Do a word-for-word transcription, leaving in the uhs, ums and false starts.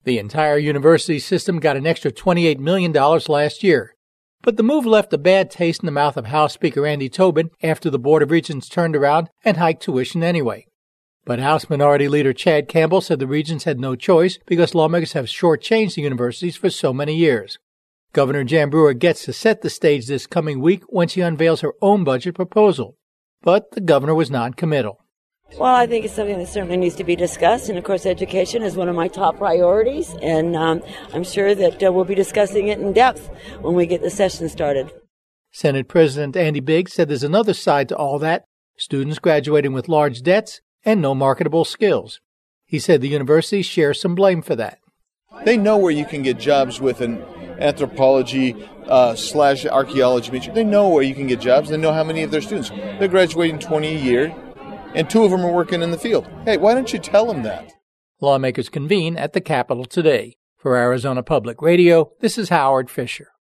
The entire university system got an extra twenty-eight million dollars last year. But the move left a bad taste in the mouth of House Speaker Andy Tobin after the Board of Regents turned around and hiked tuition anyway. But House Minority Leader Chad Campbell said the regents had no choice because lawmakers have shortchanged the universities for so many years. Governor Jan Brewer gets to set the stage this coming week when she unveils her own budget proposal. But the governor was non-committal. Well, I think it's something that certainly needs to be discussed, and of course education is one of my top priorities, and um, I'm sure that uh, we'll be discussing it in depth when we get the session started. Senate President Andy Biggs said there's another side to all that, students graduating with large debts and no marketable skills. He said the university shares some blame for that. They know where you can get jobs with an anthropology uh, slash archaeology major. They know where you can get jobs. They know how many of their students. They're graduating twenty a year. And two of them are working in the field. Hey, why don't you tell them that? Lawmakers convene at the Capitol today. For Arizona Public Radio, this is Howard Fisher.